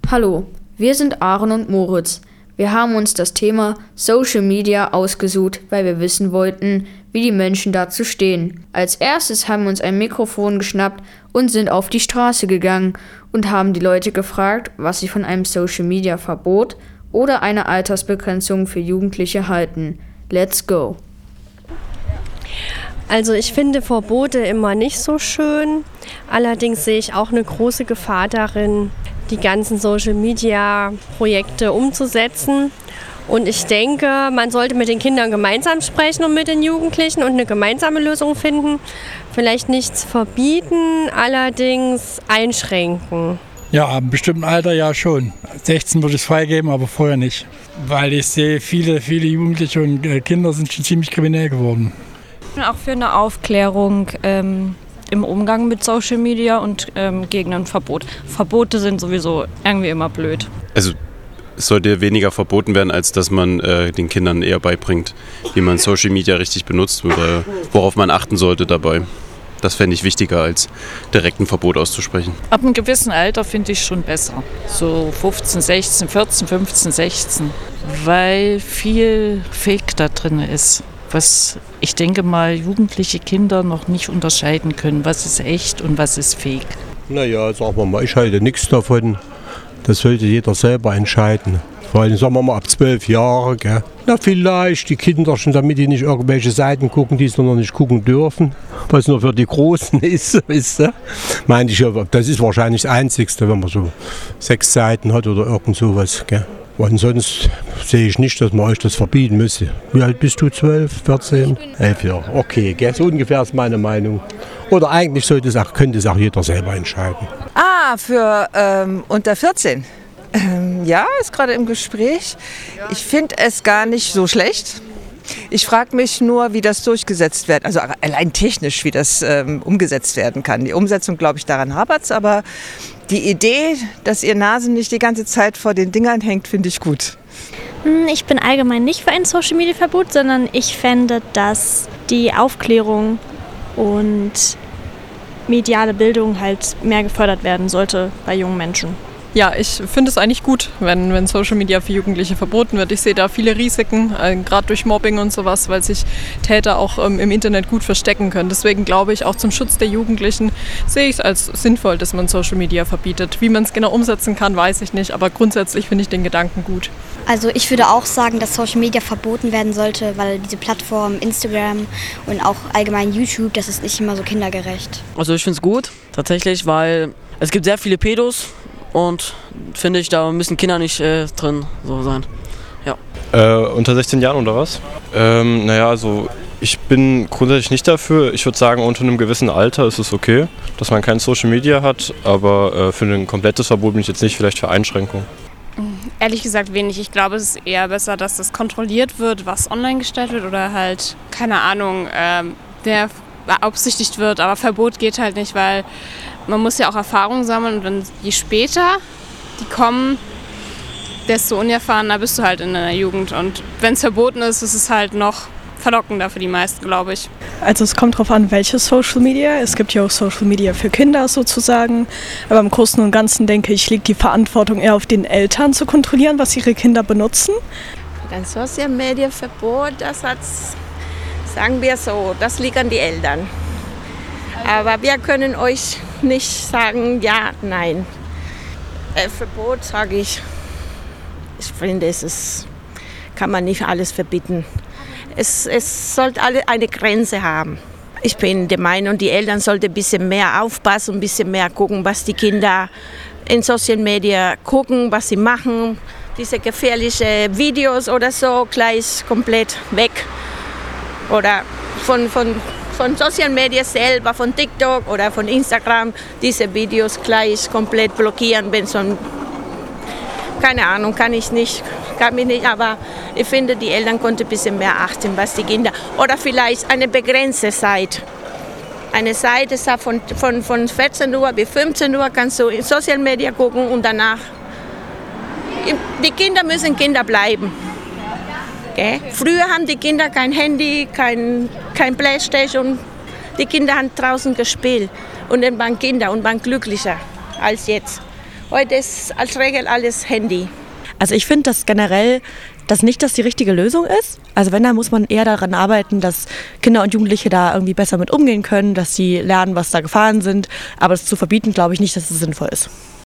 Hallo, wir sind Aaron und Moritz. Wir haben uns das Thema Social Media ausgesucht, weil wir wissen wollten, wie die Menschen dazu stehen. Als erstes haben wir uns ein Mikrofon geschnappt und sind auf die Straße gegangen und haben die Leute gefragt, was sie von einem Social Media Verbot oder einer Altersbegrenzung für Jugendliche halten. Let's go! Also ich finde Verbote immer nicht so schön. Allerdings sehe ich auch eine große Gefahr darin, die ganzen Social-Media-Projekte umzusetzen. Und ich denke, man sollte mit den Kindern gemeinsam sprechen und mit den Jugendlichen und eine gemeinsame Lösung finden. Vielleicht nichts verbieten, allerdings einschränken. Ja, ab einem bestimmten Alter ja schon. 16 würde ich es freigeben, aber vorher nicht. Weil ich sehe, viele Jugendliche und Kinder sind schon ziemlich kriminell geworden. Ich bin auch für eine Aufklärung im Umgang mit Social Media und gegen ein Verbot. Verbote sind sowieso irgendwie immer blöd. Also es sollte weniger verboten werden, als dass man den Kindern eher beibringt, wie man Social Media richtig benutzt oder worauf man achten sollte dabei. Das fände ich wichtiger, als direkt ein Verbot auszusprechen. Ab einem gewissen Alter finde ich schon besser. So 15, 16, 14, 15, 16. Weil viel Fake da drin ist. Was ich denke mal jugendliche Kinder noch nicht unterscheiden können. Was ist echt und was ist fake. Naja, sagen wir mal, ich halte nichts davon. Das sollte jeder selber entscheiden. Vor allem, sagen wir mal, ab 12 Jahren. Gell? Na, vielleicht die Kinder schon, damit die nicht irgendwelche Seiten gucken, die sie noch nicht gucken dürfen. Was nur für die Großen ist, wisst ihr? Meine ich ja, das ist wahrscheinlich das Einzigste, wenn man so 6 Seiten hat oder irgend sowas. Gell? Und sonst sehe ich nicht, dass man euch das verbieten müsse. Wie alt bist du? 12, 14? 11 Jahre. Okay, gell? So ungefähr ist meine Meinung. Oder eigentlich könnte es auch jeder selber entscheiden. Für unter 14. Ja, ist gerade im Gespräch. Ich finde es gar nicht so schlecht. Ich frage mich nur, wie das durchgesetzt wird. Also allein technisch, wie das umgesetzt werden kann. Die Umsetzung, glaube ich, daran hapert es. Aber die Idee, dass ihr Nase nicht die ganze Zeit vor den Dingern hängt, finde ich gut. Ich bin allgemein nicht für ein Social-Media-Verbot, sondern ich fände, dass die Aufklärung und mediale Bildung halt mehr gefördert werden sollte bei jungen Menschen. Ja, ich finde es eigentlich gut, wenn Social Media für Jugendliche verboten wird. Ich sehe da viele Risiken, gerade durch Mobbing und sowas, weil sich Täter auch im Internet gut verstecken können. Deswegen glaube ich, auch zum Schutz der Jugendlichen sehe ich es als sinnvoll, dass man Social Media verbietet. Wie man es genau umsetzen kann, weiß ich nicht, aber grundsätzlich finde ich den Gedanken gut. Also ich würde auch sagen, dass Social Media verboten werden sollte, weil diese Plattform Instagram und auch allgemein YouTube, das ist nicht immer so kindergerecht. Also ich finde es gut, tatsächlich, weil es gibt sehr viele Pedos. Und finde ich, da müssen Kinder nicht drin so sein. Ja. Unter 16 Jahren oder was? Naja, also ich bin grundsätzlich nicht dafür. Ich würde sagen, unter einem gewissen Alter ist es okay, dass man kein Social Media hat. Aber für ein komplettes Verbot bin ich jetzt nicht, vielleicht für Einschränkungen. Ehrlich gesagt wenig. Ich glaube, es ist eher besser, dass das kontrolliert wird, was online gestellt wird oder halt, keine Ahnung, der beabsichtigt wird. Aber Verbot geht halt nicht, weil man muss ja auch Erfahrung sammeln und je später die kommen, desto unerfahrener bist du halt in deiner Jugend. Und wenn es verboten ist, ist es halt noch verlockender für die meisten, glaube ich. Also es kommt darauf an, welches Social Media. Es gibt ja auch Social Media für Kinder sozusagen. Aber im Großen und Ganzen, denke ich, liegt die Verantwortung eher auf den Eltern zu kontrollieren, was ihre Kinder benutzen. Ein Social Media Verbot, das hat, sagen wir so, das liegt an die Eltern. Aber wir können euch nicht sagen, ja, nein. Verbot sage ich, finde, kann man nicht alles verbieten. Es sollte eine Grenze haben. Ich bin der Meinung, die Eltern sollten ein bisschen mehr aufpassen, ein bisschen mehr gucken, was die Kinder in Social Media gucken, was sie machen. Diese gefährlichen Videos oder so gleich komplett weg. Oder von Social Media selber, von TikTok oder von Instagram, diese Videos gleich komplett blockieren, wenn so keine Ahnung, kann mich nicht, aber ich finde, die Eltern konnten ein bisschen mehr achten, was die Kinder, oder vielleicht eine begrenzte Zeit. Eine Seite sagt von 14 Uhr bis 15 Uhr kannst du in Social Media gucken und danach, die Kinder müssen Kinder bleiben. Okay? Früher haben die Kinder kein Handy, kein Playstation. Die Kinder haben draußen gespielt und dann waren Kinder und waren glücklicher als jetzt. Heute ist als Regel alles Handy. Also ich finde das generell, dass nicht das die richtige Lösung ist. Also wenn, dann muss man eher daran arbeiten, dass Kinder und Jugendliche da irgendwie besser mit umgehen können, dass sie lernen, was da Gefahren sind. Aber das zu verbieten, glaube ich nicht, dass es sinnvoll ist.